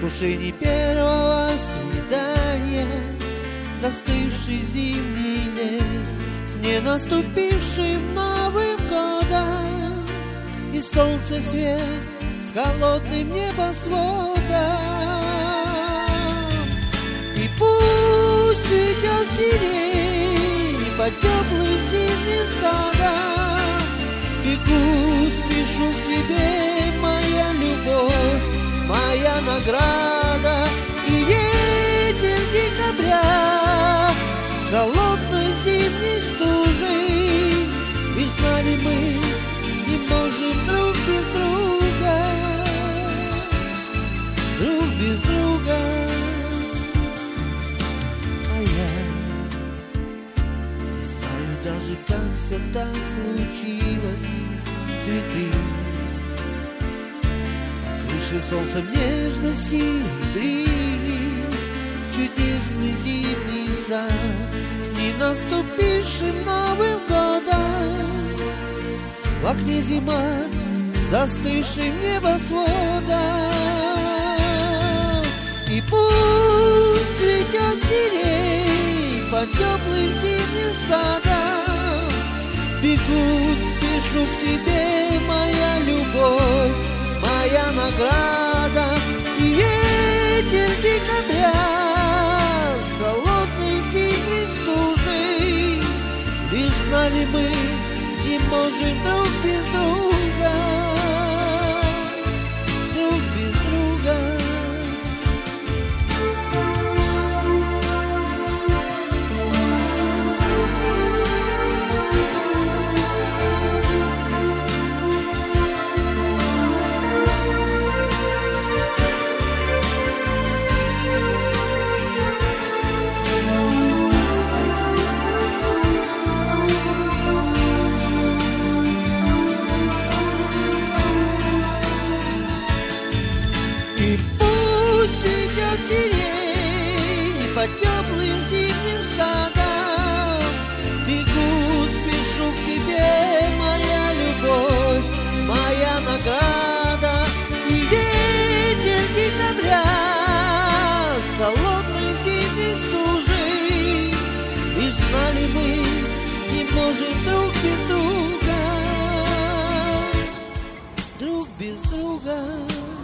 предвкушении первого свидания, застывший зимний лес с ненаступившим Новым годом, и солнце свет с холодным небосводом. И пусть цветет сирень под теплым зимним садом, бегу, спешу к тебе, моя любовь, моя награда. И ветер декабря с холодной зимней стужей, ведь знали мы, не можем друг без друга, друг без друга. А я не знаю даже, как все так случилось. Цветы под крышей солнцем нежно серебрились, чудесный зимний сад с ненаступившим Новым годом. В окне зима с застывшим небосводом. И пусть цветет сирень под теплым зимним садом, бегу, спешу к тебе, моя любовь, моя награда. И ветер декабря с холодной зимней стужей, лишь знали мы, не можем друг без друга, друг без друга. Под теплым зимним садом бегу, спешу к тебе, моя любовь, моя награда. И ветер декабря с холодной зимней стужей, лишь знали мы, не можем друг без друга, друг без друга.